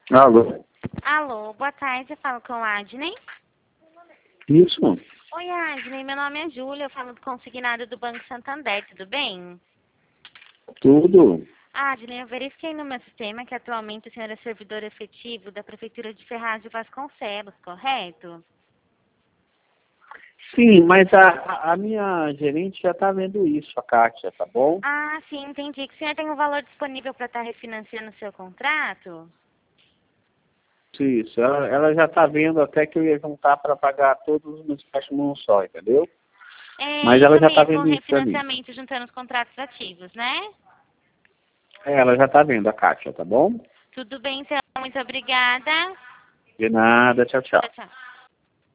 Alô? Alô, boa tarde, eu falo com a Adney. Isso? Oi, Adney, meu nome é Júlia, eu falo do consignado do Banco Santander, tudo bem? Tudo? Adney, eu verifiquei no meu sistema que atualmente o senhor é servidor efetivo da Prefeitura de Ferraz de Vasconcelos, correto? Sim, mas a minha gerente já está vendo isso, a Kátia, tá bom? Ah, sim, entendi. Que o senhor tem um valor disponível para estar refinanciando o seu contrato? Isso, ela já está vendo até que eu ia juntar para pagar todos os meus empréstimos num só, entendeu? É Mas ela isso já está mesmo, um vendo isso para mim. refinanciamento juntando os contratos ativos, né? Ela já está vendo, a Kátia, tá bom? Tudo bem, então, muito obrigada. De nada, tchau, tchau. Tchau, tchau.